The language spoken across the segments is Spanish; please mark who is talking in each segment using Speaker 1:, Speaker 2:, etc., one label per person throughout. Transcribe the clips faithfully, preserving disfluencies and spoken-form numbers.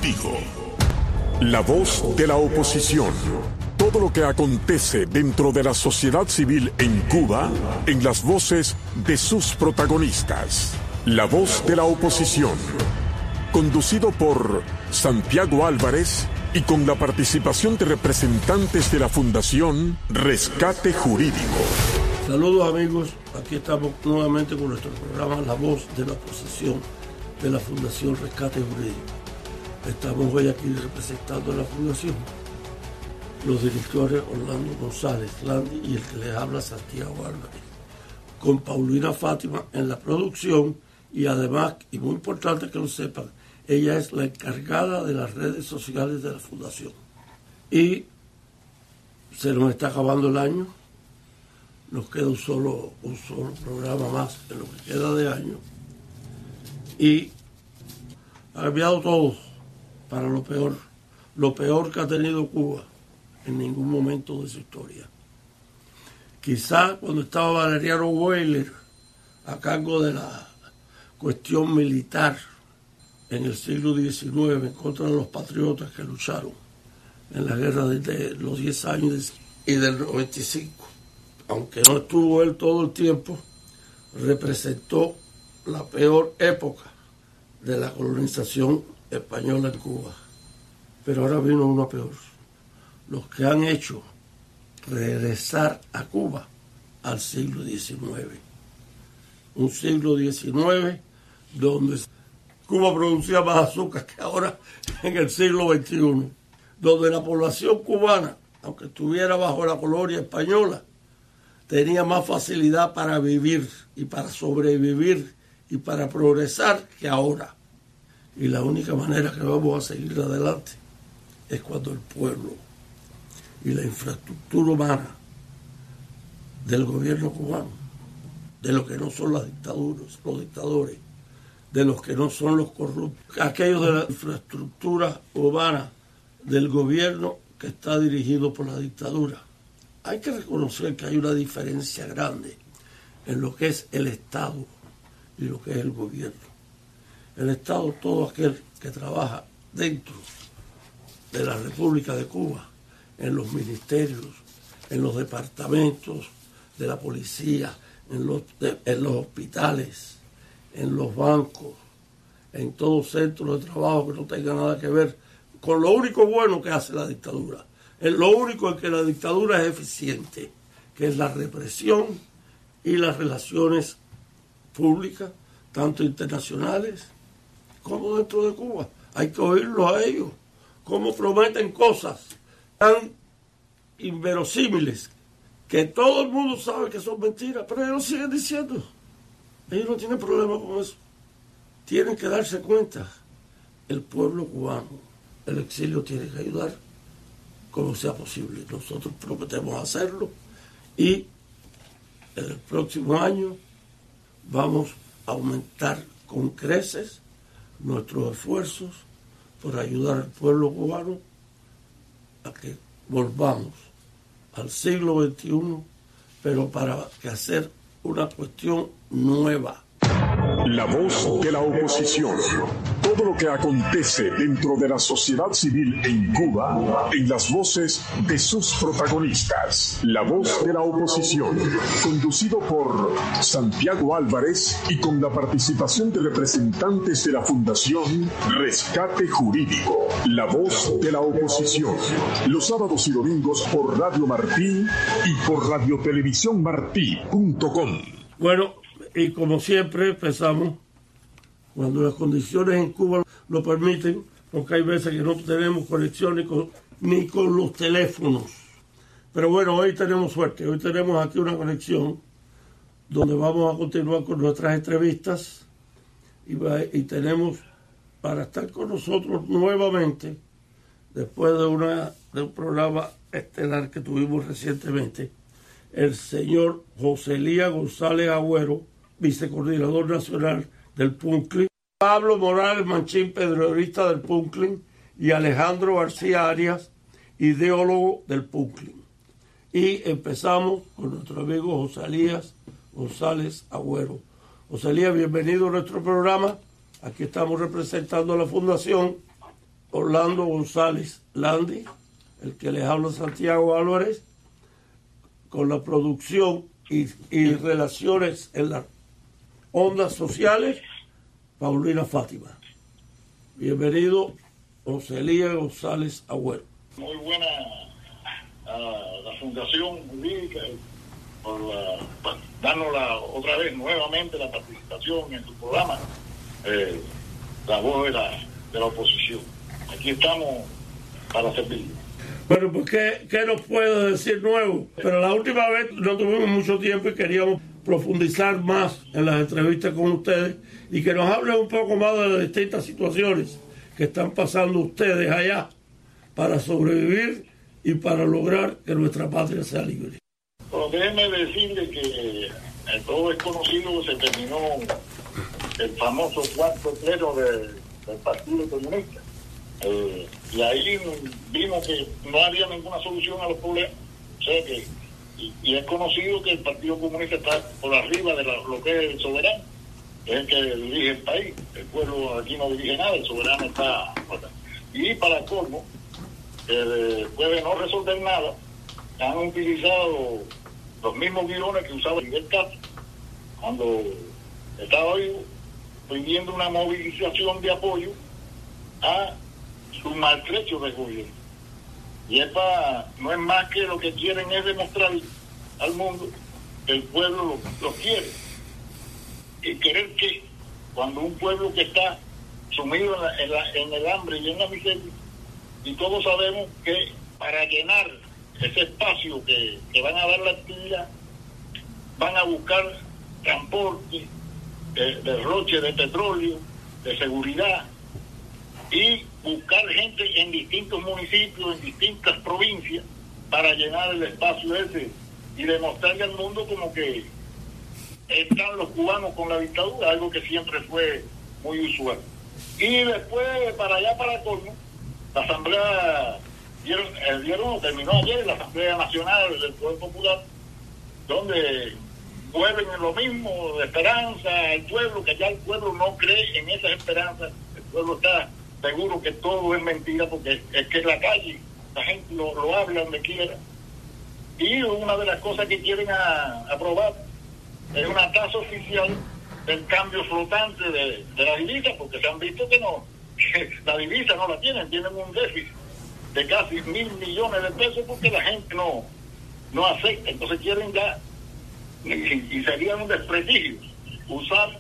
Speaker 1: jurídico. La voz de la oposición. Todo lo que acontece dentro de la sociedad civil en Cuba, en las voces de sus protagonistas. La voz de la oposición. Conducido por Santiago Álvarez y con la participación de representantes de la Fundación Rescate Jurídico.
Speaker 2: Saludos amigos, aquí estamos nuevamente con nuestro programa La Voz de la Oposición de la Fundación Rescate Jurídico. Estamos hoy aquí representando a la Fundación, los directores Orlando González, Landy y el que les habla Santiago Álvarez, con Paulina Fátima en la producción y además, y muy importante que lo sepan, ella es la encargada de las redes sociales de la Fundación. Y se nos está acabando el año, nos queda un solo, un solo programa más en lo que queda de año. Y ha cambiado todo para lo peor, lo peor que ha tenido Cuba en ningún momento de su historia. Quizá cuando estaba Valeriano Weyler a cargo de la cuestión militar en el siglo diecinueve en contra de los patriotas que lucharon en la guerra de los diez años y del noventa y cinco. Aunque no estuvo él todo el tiempo, representó la peor época de la colonización española en Cuba. Pero ahora vino una peor. Los que han hecho regresar a Cuba al siglo diecinueve. Un siglo diecinueve donde Cuba producía más azúcar que ahora en el siglo veintiuno, donde la población cubana, aunque estuviera bajo la colonia española, tenía más facilidad para vivir y para sobrevivir y para progresar que ahora. Y la única manera que vamos a seguir adelante es cuando el pueblo y la infraestructura humana del gobierno cubano, de los que no son las dictaduras, los dictadores, de los que no son los corruptos, aquellos de la infraestructura urbana del gobierno que está dirigido por la dictadura. Hay que reconocer que hay una diferencia grande en lo que es el Estado y lo que es el gobierno. El Estado, todo aquel que trabaja dentro de la República de Cuba, en los ministerios, en los departamentos de la policía, en los, de, en los hospitales, en los bancos, en todo centro de trabajo que no tenga nada que ver con lo único bueno que hace la dictadura. Es lo único en que la dictadura es eficiente, que es la represión y las relaciones públicas, tanto internacionales como dentro de Cuba. Hay que oírlos a ellos, cómo prometen cosas tan inverosímiles que todo el mundo sabe que son mentiras, pero ellos lo siguen diciendo. Ellos no tienen problema con eso. Tienen que darse cuenta. El pueblo cubano, el exilio tiene que ayudar como sea posible. Nosotros prometemos hacerlo y en el próximo año vamos a aumentar con creces nuestros esfuerzos por ayudar al pueblo cubano a que volvamos al siglo veintiuno, pero para que hacer una cuestión nueva.
Speaker 1: La voz de la oposición. Todo lo que acontece dentro de la sociedad civil en Cuba, en las voces de sus protagonistas. La voz de la oposición. Conducido por Santiago Álvarez y con la participación de representantes de la Fundación Rescate Jurídico. La voz de la oposición. Los sábados y domingos por Radio Martí y por radiotelevisión martí punto com.
Speaker 2: Bueno, y como siempre empezamos cuando las condiciones en Cuba lo permiten, porque hay veces que no tenemos conexión ni con, ni con los teléfonos. Pero bueno, hoy tenemos suerte, hoy tenemos aquí una conexión donde vamos a continuar con nuestras entrevistas y, y tenemos para estar con nosotros nuevamente, después de, una, de un programa estelar que tuvimos recientemente, el señor José Elías González Agüero, vicecoordinador nacional del P U N C L I, Pablo Morales Manchín, periodista del P U N C L I, y Alejandro García Arias, ideólogo del P U N C L I. Y empezamos con nuestro amigo José Elías González Agüero. José Elías, bienvenido a nuestro programa. Aquí estamos representando a la Fundación Orlando González Landi, el que les habla Santiago Álvarez, con la producción y, y relaciones en las ondas sociales, Paulina Fátima. Bienvenido, José Elías González Agüero.
Speaker 3: Muy buena uh, la Fundación Jurídica por la, por darnos la, otra vez nuevamente la participación en su programa, eh, La Voz de la, de la Oposición. Aquí estamos para servir.
Speaker 2: Bueno, pues ¿qué, qué nos puede decir nuevo? Pero la última vez no tuvimos mucho tiempo y queríamos profundizar más en las entrevistas con ustedes y que nos hablen un poco más de las distintas situaciones que están pasando ustedes allá para sobrevivir y para lograr que nuestra patria sea libre.
Speaker 3: Bueno, déjeme decirle que eh, todo es conocido, se terminó el famoso cuarto pleno de, del Partido Comunista. Eh, y ahí vimos que no había ninguna solución a los problemas. O sea que, y, y es conocido que el Partido Comunista está por arriba de la, lo que es el soberano, es el que dirige el país. El pueblo aquí no dirige nada, el soberano está. Y para colmo, eh, después de no resolver nada, han utilizado los mismos guiones que usaba Fidel Castro cuando estaba vivo, pidiendo una movilización de apoyo a su maltrecho de gobierno. Y es para, no es más que lo que quieren es demostrar al mundo que el pueblo lo, lo quiere. Y querer que cuando un pueblo que está sumido en, la, en, la, en el hambre y en la miseria, y todos sabemos que para llenar ese espacio que, que van a dar la actividad, van a buscar transporte, de, derroche de petróleo, de seguridad, y buscar gente en distintos municipios, en distintas provincias, para llenar el espacio ese y demostrarle al mundo como que están los cubanos con la dictadura, algo que siempre fue muy usual. Y después, para allá, para colmo, la Asamblea dieron, eh, dieron, terminó ayer la Asamblea Nacional del Poder Popular, donde vuelven en lo mismo, de esperanza al pueblo, que ya el pueblo no cree en esas esperanzas, el pueblo está seguro que todo es mentira, porque es que en la calle la gente lo, lo habla donde quiera. Y una de las cosas que quieren a, aprobar es una tasa oficial del cambio flotante de, de la divisa, porque se han visto que no, que la divisa no la tienen, tienen un déficit de casi mil millones de pesos porque la gente no, no acepta. Entonces quieren ya, y, y sería un desprestigio usar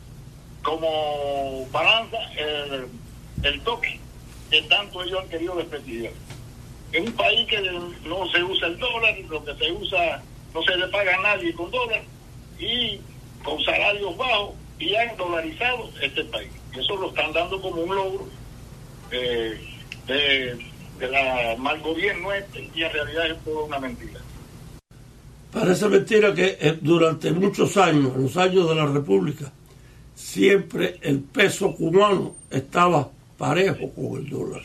Speaker 3: como balanza el, el toque que tanto ellos han querido desprestigiar. En un país que no se usa el dólar, lo que se usa, no se le paga a nadie con dólar, y con salarios bajos, y han dolarizado este país. Y eso lo están dando como un logro eh, de, de la mal gobierno este, y en realidad es toda una mentira.
Speaker 2: Parece mentira que eh, durante muchos años, en los años de la República, siempre el peso cubano estaba parejo con el dólar.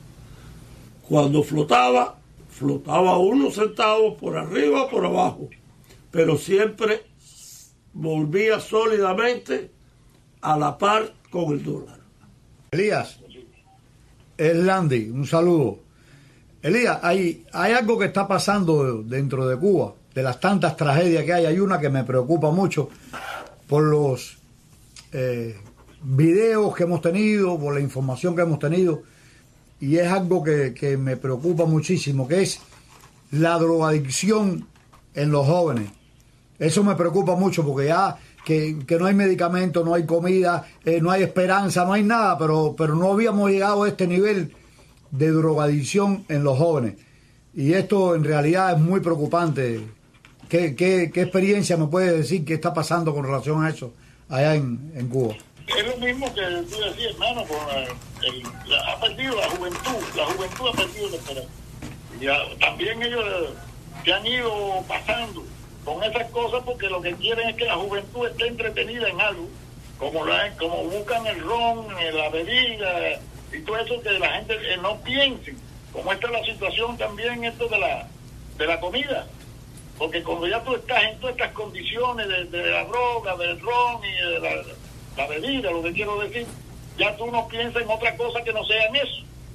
Speaker 2: Cuando flotaba, flotaba unos centavos por arriba o por abajo, pero siempre volvía sólidamente a la par con el dólar.
Speaker 4: Elías, es Landi, un saludo. Elías, hay, hay algo que está pasando dentro de Cuba, de las tantas tragedias que hay. Hay una que me preocupa mucho por los eh, videos que hemos tenido, por la información que hemos tenido, y es algo que, que me preocupa muchísimo, que es la drogadicción en los jóvenes. Eso me preocupa mucho porque ya que, que no hay medicamentos, no hay comida, eh, no hay esperanza, no hay nada, pero, pero no habíamos llegado a este nivel de drogadicción en los jóvenes. Y esto en realidad es muy preocupante. ¿Qué, qué, qué experiencia me puedes decir que está pasando con relación a eso allá en, en Cuba?
Speaker 3: Es lo mismo que tú decías, hermano, con el, el, la, ha perdido la juventud, la juventud ha perdido la esperanza. Y ya, también ellos se han ido pasando con esas cosas porque lo que quieren es que la juventud esté entretenida en algo, como la, como buscan el ron, la bebida y todo eso, que la gente eh, no piense, como esta es la situación también esto de la de la comida, porque cuando ya tú estás en todas estas condiciones de, de la droga, del ron y de la, la bebida, lo que quiero decir, ya tú no piensas en otra cosa que no sea en eso,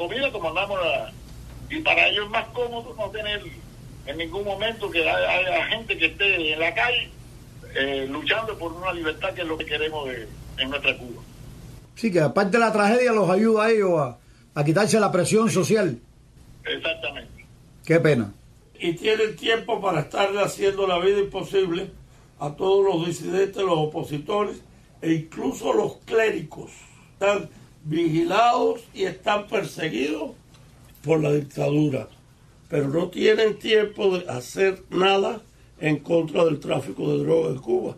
Speaker 3: comida como andamos a, y para ellos es más cómodo no tener en ningún momento que haya, haya gente que esté en la calle eh, luchando por una libertad que es lo que queremos de, en nuestra Cuba.
Speaker 4: Sí, que aparte de la tragedia los ayuda a ellos a, a quitarse la presión social.
Speaker 3: Exactamente.
Speaker 4: Qué pena.
Speaker 2: Y tienen tiempo para estarle haciendo la vida imposible a todos los disidentes, los opositores e incluso los clérigos. Están vigilados y están perseguidos por la dictadura, pero no tienen tiempo de hacer nada en contra del tráfico de droga en Cuba.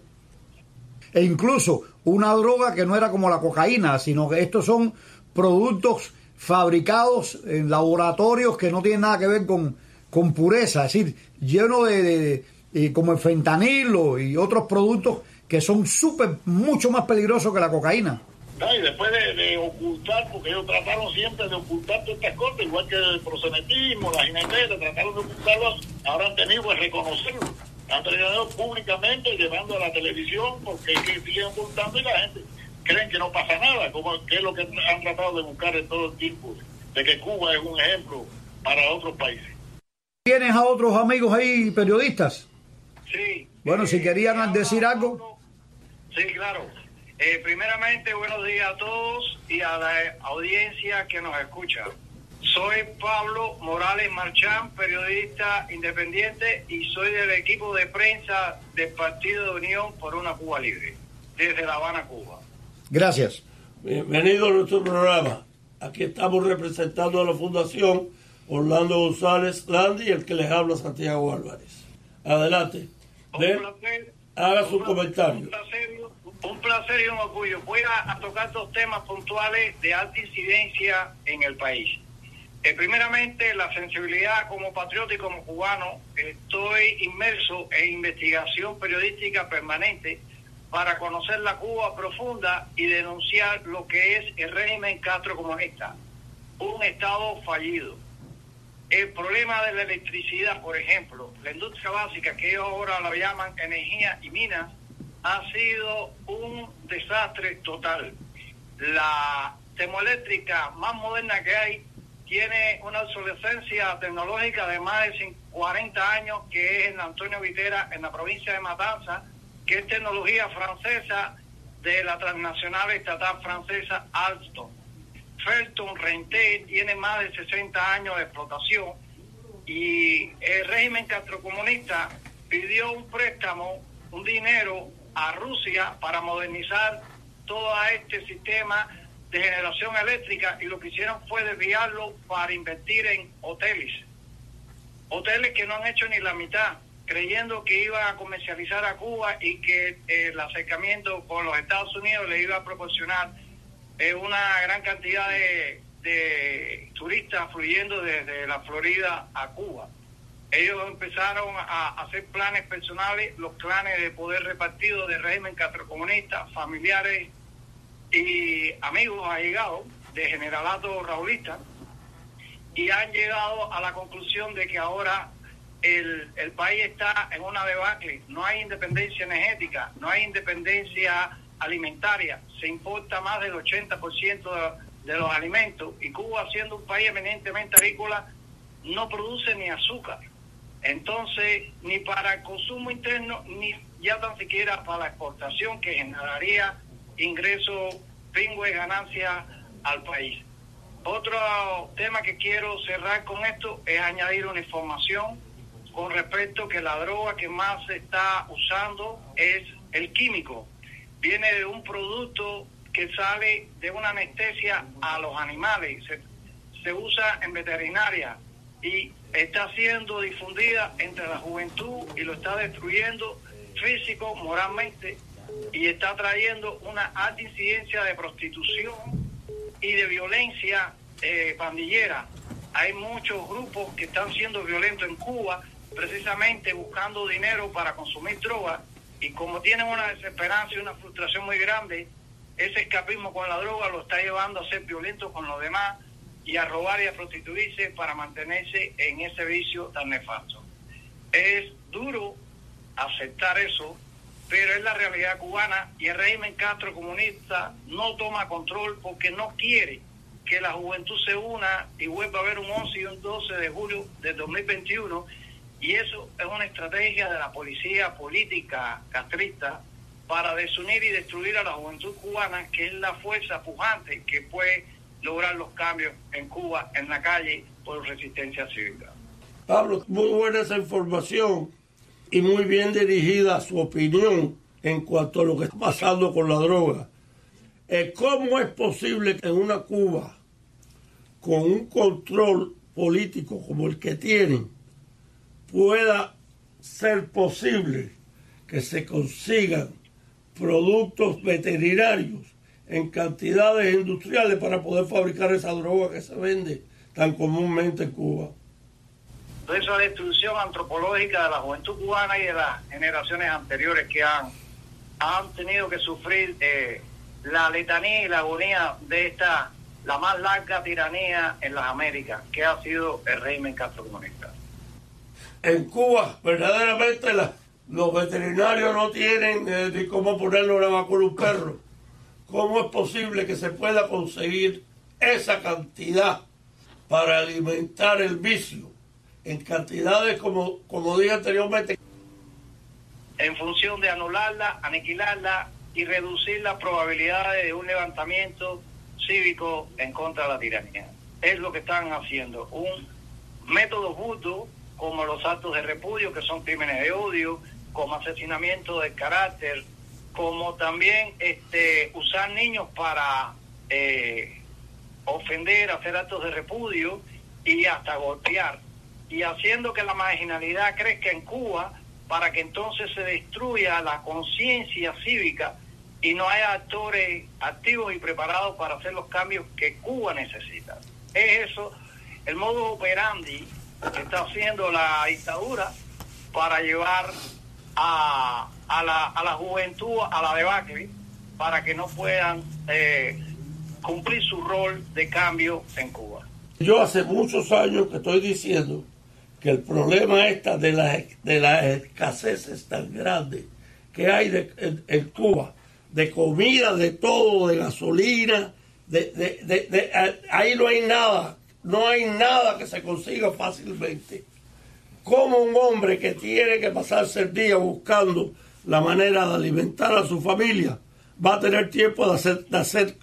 Speaker 4: E incluso una droga que no era como la cocaína, sino que estos son productos fabricados en laboratorios que no tienen nada que ver con, con pureza, es decir, lleno de, de, de como el fentanilo y otros productos que son súper, mucho más peligrosos que la cocaína.
Speaker 3: No, y después de, de ocultar, porque ellos trataron siempre de ocultar todas estas cosas, igual que el prosenetismo, la jinetera, trataron de ocultarlo, ahora han tenido que reconocerlo, han tenido públicamente llevando a la televisión, porque es que siguen ocultando y la gente creen que no pasa nada, como que es lo que han tratado de buscar en todo el tiempo, de que Cuba es un ejemplo para otros países.
Speaker 4: ¿Tienes a otros amigos ahí periodistas?
Speaker 3: Sí.
Speaker 4: Bueno, eh, si querían decir algo.
Speaker 3: Sí, claro. Eh, primeramente, buenos días a todos y a la audiencia que nos escucha. Soy Pablo Morales Marchán, periodista independiente y soy del equipo de prensa del Partido de Unión por una Cuba Libre, desde La Habana, Cuba.
Speaker 4: Gracias.
Speaker 2: Bienvenido a nuestro programa. Aquí estamos representando a la Fundación Orlando González Landi y el que les habla Santiago Álvarez. Adelante.
Speaker 3: Un placer.
Speaker 2: Haga su comentario.
Speaker 3: Un placer, un placer y un orgullo. Voy a, a tocar dos temas puntuales de alta incidencia en el país. Eh, primeramente, la sensibilidad como patriota y como cubano. Estoy inmerso en investigación periodística permanente para conocer la Cuba profunda y denunciar lo que es el régimen Castro comunista, un Estado fallido. El problema de la electricidad, por ejemplo, la industria básica, que ellos ahora la llaman energía y minas, ha sido un desastre total. La termoeléctrica más moderna que hay tiene una obsolescencia tecnológica de más de cuarenta años, que es en Antonio Vitera, en la provincia de Matanzas, que es tecnología francesa de la transnacional estatal francesa Alstom. Felton Rente tiene más de sesenta años de explotación y el régimen castrocomunista pidió un préstamo, un dinero a Rusia para modernizar todo este sistema de generación eléctrica y lo que hicieron fue desviarlo para invertir en hoteles. Hoteles que no han hecho ni la mitad, creyendo que iban a comercializar a Cuba y que eh, el acercamiento con los Estados Unidos le iba a proporcionar eh, una gran cantidad de, de turistas fluyendo desde la Florida a Cuba. Ellos empezaron a hacer planes personales, los planes de poder repartido del régimen castrocomunista, familiares y amigos allegados de generalato raulista, y han llegado a la conclusión de que ahora el, el país está en una debacle, no hay independencia energética, no hay independencia alimentaria, se importa más del ochenta por ciento de, de los alimentos, y Cuba, siendo un país eminentemente agrícola, no produce ni azúcar. Entonces, ni para el consumo interno, ni ya tan siquiera para la exportación, que generaría ingresos, pingües, ganancias al país. Otro tema que quiero cerrar con esto es añadir una información con respecto que la droga que más se está usando es el químico. Viene de un producto que sale de una anestesia a los animales, se, se usa en veterinaria y está siendo difundida entre la juventud y lo está destruyendo físico, moralmente, y está trayendo una alta incidencia de prostitución y de violencia eh, pandillera. Hay muchos grupos que están siendo violentos en Cuba, precisamente buscando dinero para consumir drogas, y como tienen una desesperanza y una frustración muy grande, ese escapismo con la droga lo está llevando a ser violento con los demás y a robar y a prostituirse para mantenerse en ese vicio tan nefasto. Es duro aceptar eso, pero es la realidad cubana, y el régimen Castro comunista no toma control porque no quiere
Speaker 5: que la juventud se una y vuelva a haber un once y un doce de julio de dos mil veintiuno, y eso es una estrategia de la policía política castrista para desunir y destruir a la juventud cubana, que es la fuerza pujante que puede lograr los cambios en Cuba, en la calle, por resistencia cívica.
Speaker 2: Pablo, muy buena esa información y muy bien dirigida su opinión en cuanto a lo que está pasando con la droga. ¿Cómo es posible que en una Cuba con un control político como el que tienen pueda ser posible que se consigan productos veterinarios en cantidades industriales para poder fabricar esa droga que se vende tan comúnmente en Cuba?
Speaker 5: Esa destrucción antropológica de la juventud cubana y de las generaciones anteriores que han, han tenido que sufrir eh, la letanía y la agonía de esta, la más larga tiranía en las Américas, que ha sido el régimen castrocomunista.
Speaker 2: En Cuba, verdaderamente, la, los veterinarios no tienen eh, ni cómo ponerle una vacuna a un perro. ¿Cómo es posible que se pueda conseguir esa cantidad para alimentar el vicio en cantidades como, como dije anteriormente?
Speaker 5: En función de anularla, aniquilarla y reducir las probabilidades de un levantamiento cívico en contra de la tiranía. Es lo que están haciendo. Un método justo, como los actos de repudio, que son crímenes de odio, como asesinamiento de carácter, como también este usar niños para eh, ofender, hacer actos de repudio y hasta golpear, y haciendo que la marginalidad crezca en Cuba para que entonces se destruya la conciencia cívica y no haya actores activos y preparados para hacer los cambios que Cuba necesita. Es eso el modus operandi que está haciendo la dictadura para llevar a, a, la, a la juventud a la debacle, para que no puedan eh, cumplir su rol de cambio en Cuba.
Speaker 2: Yo hace muchos años que estoy diciendo que el problema esta de las de las escaseces tan grandes que hay de, en, en Cuba, de comida, de todo, de gasolina, de, de, de, de, ahí no hay nada, no hay nada que se consiga fácilmente. Como un hombre que tiene que pasarse el día buscando la manera de alimentar a su familia va a tener tiempo de hacer, de hacer,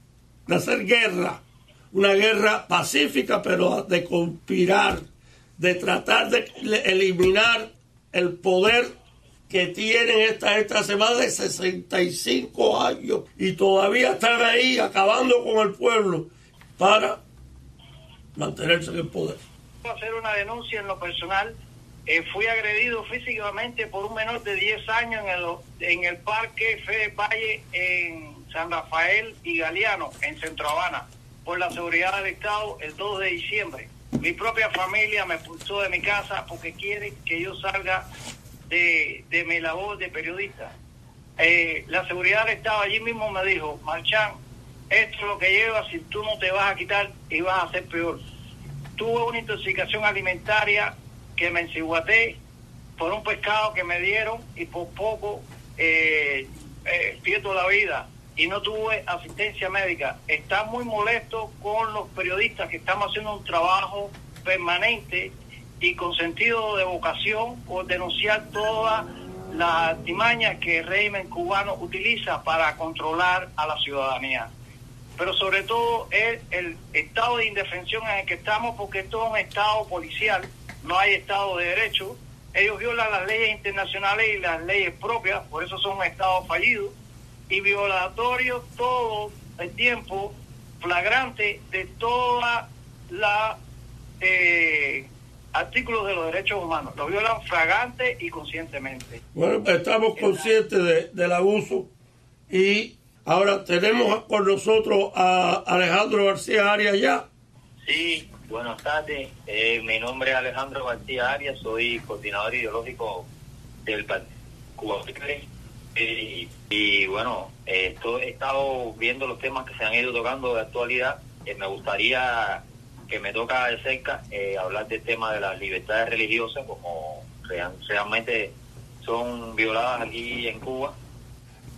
Speaker 2: de hacer guerra, una guerra pacífica, pero de conspirar, de tratar de eliminar el poder que tienen estas estas hace más de sesenta y cinco años y todavía están ahí acabando con el pueblo para mantenerse en el poder.
Speaker 5: Voy a hacer una denuncia en lo personal. Eh, fui agredido físicamente por un menor de diez años en el, en el parque Fede Valle en San Rafael y Galeano, en Centro Habana, por la seguridad del Estado el dos de diciembre. Mi propia familia me expulsó de mi casa porque quiere que yo salga de, de mi labor de periodista. Eh, la seguridad del Estado allí mismo me dijo: Marchán, esto es lo que llevas, si tú no te vas a quitar y vas a hacer peor. Tuve una intoxicación alimentaria que me enciguaté por un pescado que me dieron y por poco eh, eh, pierdo la vida y no tuve asistencia médica. Está muy molesto con los periodistas que estamos haciendo un trabajo permanente y con sentido de vocación por denunciar todas las artimañas que el régimen cubano utiliza para controlar a la ciudadanía. Pero sobre todo es el estado de indefensión en el que estamos, porque esto es un estado policial, no hay estado de derecho. Ellos violan las leyes internacionales y las leyes propias, por eso son un estado fallido y violatorio todo el tiempo, flagrante de toda la eh, artículos de los derechos humanos. Los violan flagrante y conscientemente.
Speaker 2: Bueno, estamos conscientes de, del abuso y ahora tenemos con nosotros a Alejandro García Arias ya.
Speaker 6: Sí, buenas tardes. Eh, mi nombre es Alejandro García Arias, soy coordinador ideológico del Partido Cuba Libre. Y, y bueno, eh, esto, he estado viendo los temas que se han ido tocando de actualidad. Eh, me gustaría, que me toca de cerca, eh, hablar del tema de las libertades religiosas, como real, realmente son violadas aquí en Cuba.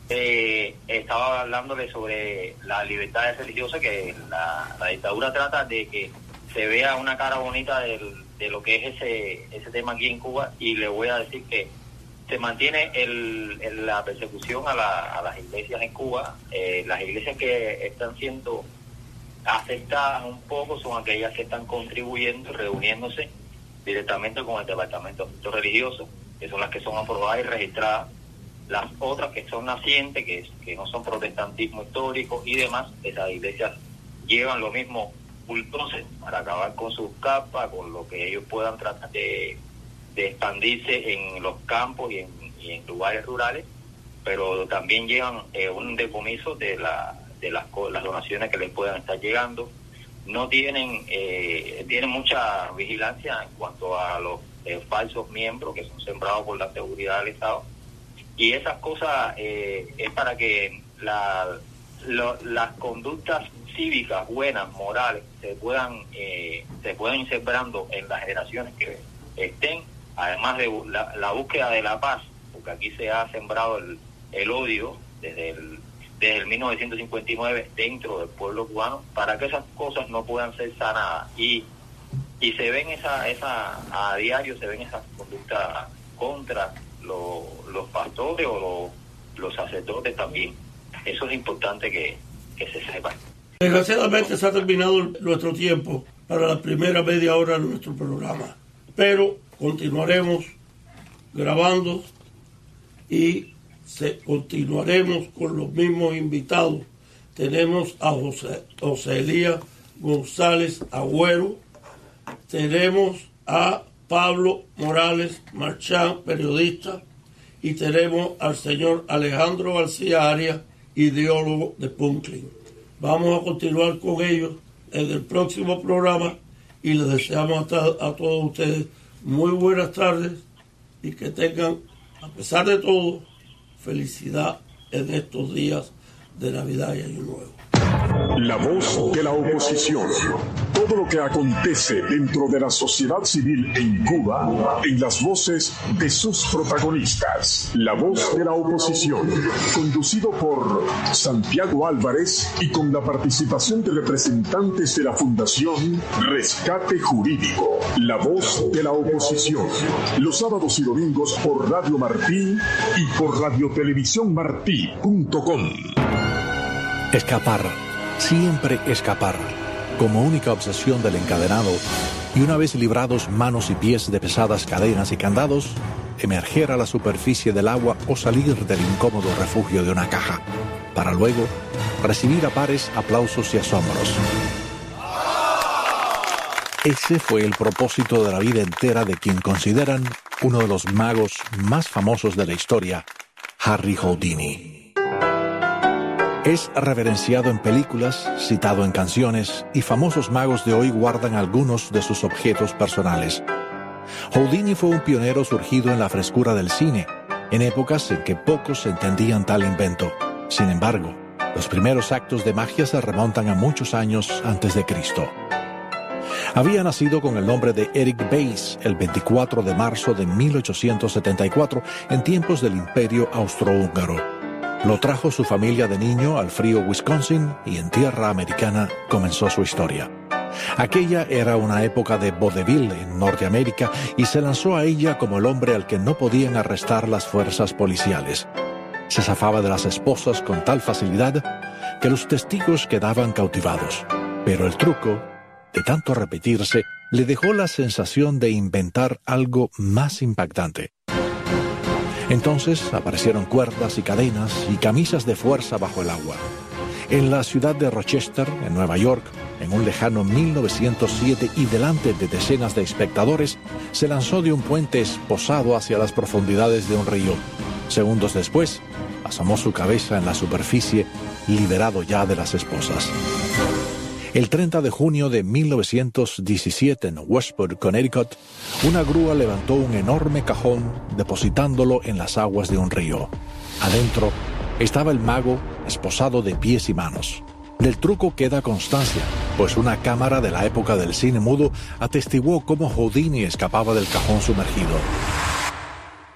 Speaker 6: eh, estaba hablándole sobre la libertad religiosa, que la, la dictadura trata de que se vea una cara bonita del, de lo que es ese ese tema aquí en Cuba, y le voy a decir que se mantiene el, el, la persecución a, la, a las iglesias en Cuba. Eh, las iglesias que están siendo afectadas un poco son aquellas que están contribuyendo, reuniéndose directamente con el Departamento de Asuntos Religiosos, que son las que son aprobadas y registradas. Las otras que son nacientes, que, que no son protestantismo histórico y demás, esas iglesias llevan lo mismo bulldozers para acabar con sus capas, con lo que ellos puedan tratar de de expandirse en los campos y en, y en lugares rurales, pero también llevan eh, un decomiso de la de las, las donaciones que les puedan estar llegando. No tienen eh, tienen mucha vigilancia en cuanto a los eh, falsos miembros que son sembrados por la seguridad del Estado, y esas cosas eh, es para que la, lo, las conductas cívicas buenas, morales, se puedan eh, se puedan ir sembrando en las generaciones que estén. Además de la, la búsqueda de la paz, porque aquí se ha sembrado el, el odio desde el, desde el mil novecientos cincuenta y nueve dentro del pueblo cubano, para que esas cosas no puedan ser sanadas. Y y se ven esa esa a diario, se ven esas conductas contra lo, los pastores o lo, los sacerdotes también. Eso es importante que, que se sepa.
Speaker 2: Desgraciadamente se ha terminado nuestro tiempo para la primera media hora de nuestro programa, pero continuaremos grabando y se, continuaremos con los mismos invitados. Tenemos a José, José Elías González Agüero, tenemos a Pablo Morales Marchán, periodista, y tenemos al señor Alejandro García Arias, ideólogo de Punklin. Vamos a continuar con ellos en el próximo programa y les deseamos a, a todos ustedes muy buenas tardes y que tengan, a pesar de todo, felicidad en estos días de Navidad y Año Nuevo.
Speaker 1: La voz de la oposición. Todo lo que acontece dentro de la sociedad civil en Cuba, en las voces de sus protagonistas. La voz de la oposición, conducido por Santiago Álvarez y con la participación de representantes de la Fundación Rescate Jurídico. La voz de la oposición. Los sábados y domingos por Radio Martí y por radiotelevisión martí punto com.
Speaker 7: Escapar, siempre escapar, como única obsesión del encadenado, y una vez librados manos y pies de pesadas cadenas y candados, emerger a la superficie del agua o salir del incómodo refugio de una caja, para luego recibir a pares aplausos y asombros. Ese fue el propósito de la vida entera de quien consideran uno de los magos más famosos de la historia, Harry Houdini. Es reverenciado en películas, citado en canciones, y famosos magos de hoy guardan algunos de sus objetos personales. Houdini fue un pionero surgido en la frescura del cine, en épocas en que pocos entendían tal invento. Sin embargo, los primeros actos de magia se remontan a muchos años antes de Cristo. Había nacido con el nombre de Eric Bayes el veinticuatro de marzo de mil ochocientos setenta y cuatro, en tiempos del Imperio Austrohúngaro. Lo trajo su familia de niño al frío Wisconsin y en tierra americana comenzó su historia. Aquella era una época de vodevil en Norteamérica y se lanzó a ella como el hombre al que no podían arrestar las fuerzas policiales. Se zafaba de las esposas con tal facilidad que los testigos quedaban cautivados. Pero el truco, de tanto repetirse, le dejó la sensación de inventar algo más impactante. Entonces aparecieron cuerdas y cadenas y camisas de fuerza bajo el agua. En la ciudad de Rochester, en Nueva York, en un lejano mil novecientos siete y delante de decenas de espectadores, se lanzó de un puente esposado hacia las profundidades de un río. Segundos después, asomó su cabeza en la superficie, liberado ya de las esposas. El treinta de junio de mil novecientos diecisiete en Westport, Connecticut, una grúa levantó un enorme cajón depositándolo en las aguas de un río. Adentro estaba el mago esposado de pies y manos. Del truco queda constancia, pues una cámara de la época del cine mudo atestiguó cómo Houdini escapaba del cajón sumergido. Como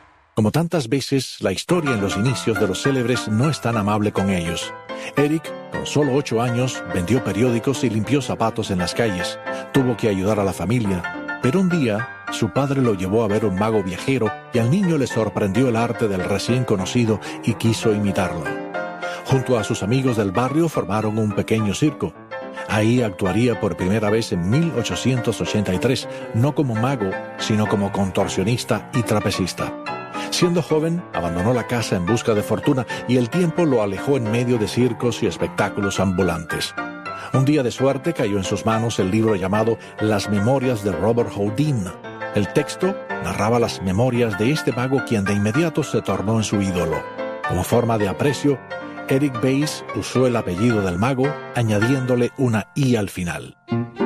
Speaker 7: Como tantas veces, la historia en los inicios de los célebres no es tan amable con ellos. Eric, con solo ocho años, vendió periódicos y limpió zapatos en las calles. Tuvo que ayudar a la familia, pero un día su padre lo llevó a ver un mago viajero y al niño le sorprendió el arte del recién conocido y quiso imitarlo. Junto a sus amigos del barrio formaron un pequeño circo. Ahí actuaría por primera vez en mil ochocientos ochenta y tres, no como mago, sino como contorsionista y trapecista. Siendo joven, abandonó la casa en busca de fortuna y el tiempo lo alejó en medio de circos y espectáculos ambulantes. Un día de suerte cayó en sus manos el libro llamado Las Memorias de Robert Houdin. El texto narraba las memorias de este mago quien de inmediato se tornó en su ídolo. Como forma de aprecio, Eric Bayes usó el apellido del mago, añadiéndole una I al final.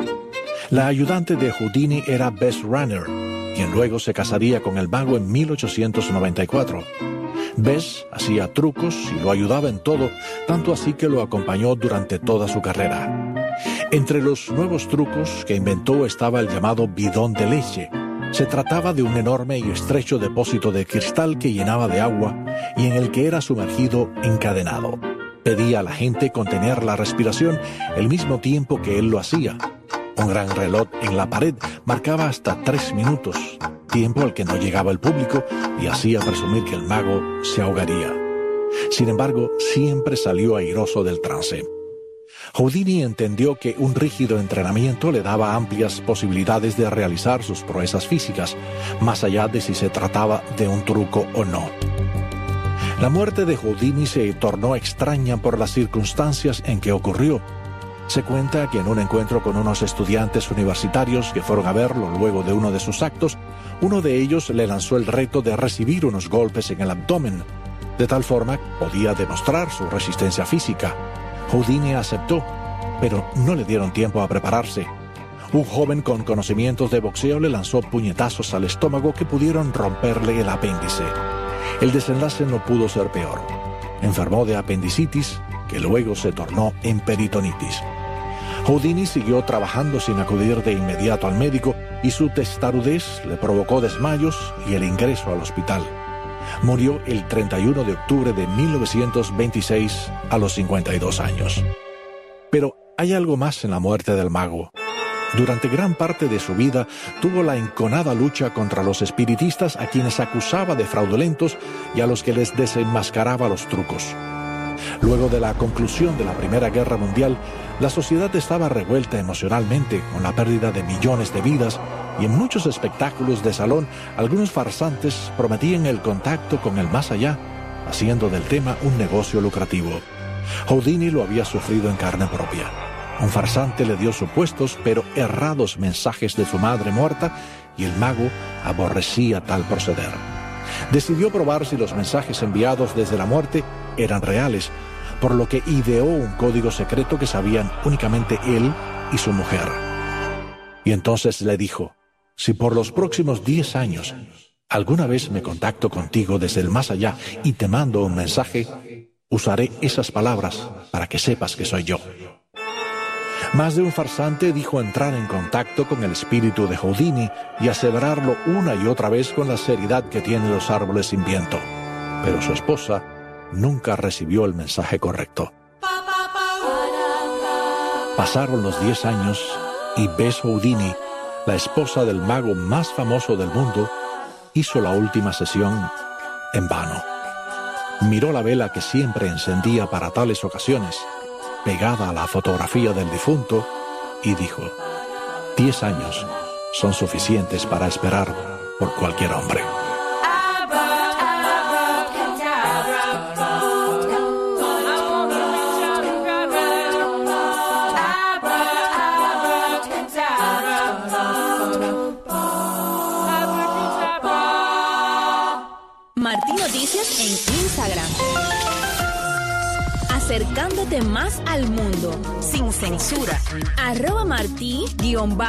Speaker 7: La ayudante de Houdini era Bess Runner, quien luego se casaría con el mago en mil ochocientos noventa y cuatro. Bess hacía trucos y lo ayudaba en todo, tanto así que lo acompañó durante toda su carrera. Entre los nuevos trucos que inventó estaba el llamado bidón de leche. Se trataba de un enorme y estrecho depósito de cristal que llenaba de agua y en el que era sumergido encadenado. Pedía a la gente contener la respiración el mismo tiempo que él lo hacía. Un gran reloj en la pared marcaba hasta tres minutos, tiempo al que no llegaba el público y hacía presumir que el mago se ahogaría. Sin embargo, siempre salió airoso del trance. Houdini entendió que un rígido entrenamiento le daba amplias posibilidades de realizar sus proezas físicas, más allá de si se trataba de un truco o no. La muerte de Houdini se tornó extraña por las circunstancias en que ocurrió. Se cuenta que en un encuentro con unos estudiantes universitarios que fueron a verlo luego de uno de sus actos, uno de ellos le lanzó el reto de recibir unos golpes en el abdomen. De tal forma que podía demostrar su resistencia física. Houdini aceptó, pero no le dieron tiempo a prepararse. Un joven con conocimientos de boxeo le lanzó puñetazos al estómago que pudieron romperle el apéndice. El desenlace no pudo ser peor. Enfermó de apendicitis, que luego se tornó en peritonitis. Houdini siguió trabajando sin acudir de inmediato al médico y su testarudez le provocó desmayos y el ingreso al hospital. Murió el treinta y uno de octubre de mil novecientos veintiséis a los cincuenta y dos años. Pero hay algo más en la muerte del mago. Durante gran parte de su vida tuvo la enconada lucha contra los espiritistas a quienes acusaba de fraudulentos y a los que les desenmascaraba los trucos. Luego de la conclusión de la Primera Guerra Mundial, la sociedad estaba revuelta emocionalmente con la pérdida de millones de vidas y en muchos espectáculos de salón algunos farsantes prometían el contacto con el más allá, haciendo del tema un negocio lucrativo. Houdini lo había sufrido en carne propia. Un farsante le dio supuestos pero errados mensajes de su madre muerta y el mago aborrecía tal proceder. Decidió probar si los mensajes enviados desde la muerte eran reales, por lo que ideó un código secreto que sabían únicamente él y su mujer. Y entonces le dijo: si por los próximos diez años alguna vez me contacto contigo desde el más allá y te mando un mensaje, usaré esas palabras para que sepas que soy yo. Más de un farsante dijo entrar en contacto con el espíritu de Houdini y aseverarlo una y otra vez con la seriedad que tienen los árboles sin viento. Pero su esposa nunca recibió el mensaje correcto. Pasaron los diez años y Bess Houdini, la esposa del mago más famoso del mundo, hizo la última sesión en vano. Miró la vela que siempre encendía para tales ocasiones, pegada a la fotografía del difunto, y dijo: diez años son suficientes para esperar por cualquier hombre.
Speaker 8: Martí Noticias en Instagram. Acercándote más al mundo, sin censura. Arroba Martí guión